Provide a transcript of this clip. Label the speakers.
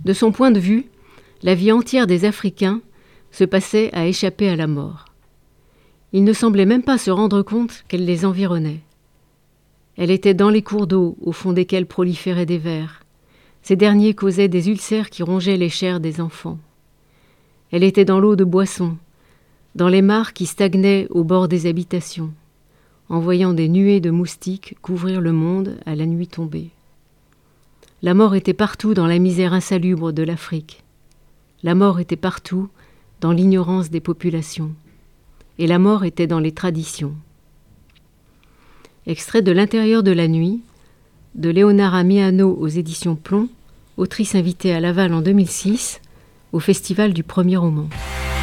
Speaker 1: De son point de vue, la vie entière des Africains se passait à échapper à la mort. Ils ne semblaient même pas se rendre compte qu'elle les environnait. Elle était dans les cours d'eau, au fond desquels proliféraient des vers. Ces derniers causaient des ulcères qui rongeaient les chairs des enfants. Elle était dans l'eau de boisson, dans les mares qui stagnaient au bord des habitations, en voyant des nuées de moustiques couvrir le monde à la nuit tombée. La mort était partout dans la misère insalubre de l'Afrique. La mort était partout dans l'ignorance des populations. Et la mort était dans les traditions. Extrait de L'intérieur de la nuit, de Leonara Miano aux éditions Plomb, autrice invitée à Laval en 2006, au Festival du Premier Roman.